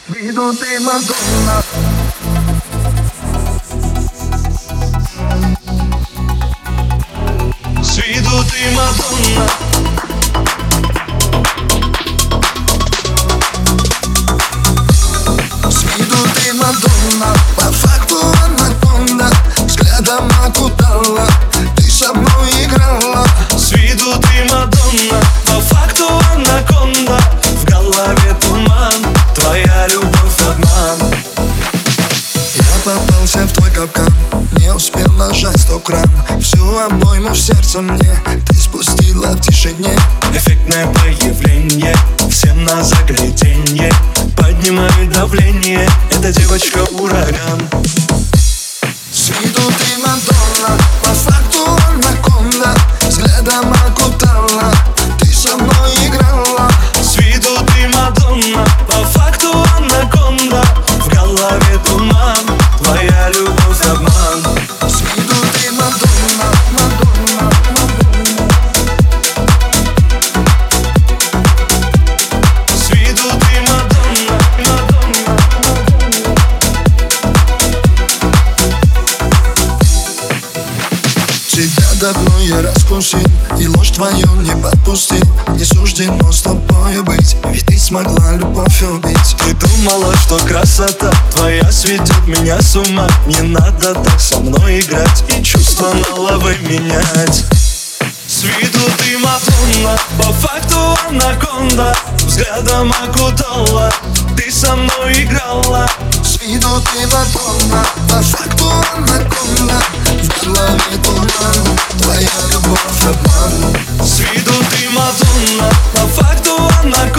С виду ты Мадонна. С виду ты Мадонна. С виду ты Мадонна, по факту анаконда. Взглядом окутала, ты со мной играла. С виду ты Мадонна, по факту анаконда. В голове туман, твоя любовь обман. Я попался в твой капкан, не успел нажать 100 кран. Всю обойму в сердце мне ты спустила в тишине. Эффектное появление, всем на загляденье. Поднимает давление, эта девочка ураган. С виду ты Мадонна, по факту анаконда. Взглядом окутала, ты со мной играла. С виду ты Мадонна, по факту анаконда. В голове туман, твоя любовь обман. С виду ты Мадонна, Мадонна, Мадонна. С виду ты Мадонна, Мадонна, Мадонна. Тебя давно я раскусил, и ложь твою не подпустил. Не суждено с тобою быть, ведь ты смогла любовь убить. Ты думала, что красота твоя сведет меня с ума. Не надо так со мной играть и чувства на лавы менять. С виду ты Мадонна, по факту анаконда. Взглядом окутала, ты со мной играла. С виду ты Мадонна, по факту анаконда. В голове туман, твоя любовь обман. С виду ты Мадонна, по факту анаконда.